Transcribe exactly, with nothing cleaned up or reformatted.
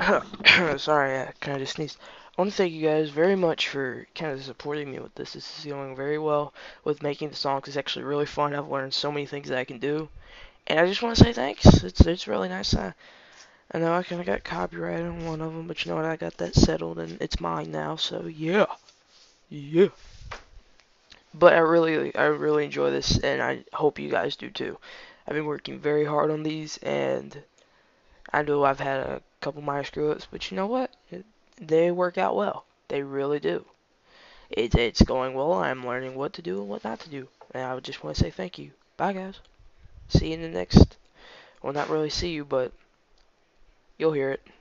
Sorry, I kind of just sneezed. I want to thank you guys very much for kind of supporting me with this. This is going very well with making the songs. It's actually really fun. I've learned so many things that I can do, and I just want to say thanks. It's it's really nice. I, I know I kind of got copyright on one of them, but you know what? I got that settled, and it's mine now. So yeah, yeah. But I really I really enjoy this, and I hope you guys do too. I've been working very hard on these, and I know I've had a couple minor screw ups, but you know what? It, they work out well. They really do. It, it's going well. I'm learning what to do and what not to do. And I would just want to say thank you. Bye, guys. See you in the next. Well, not really see you, but you'll hear it.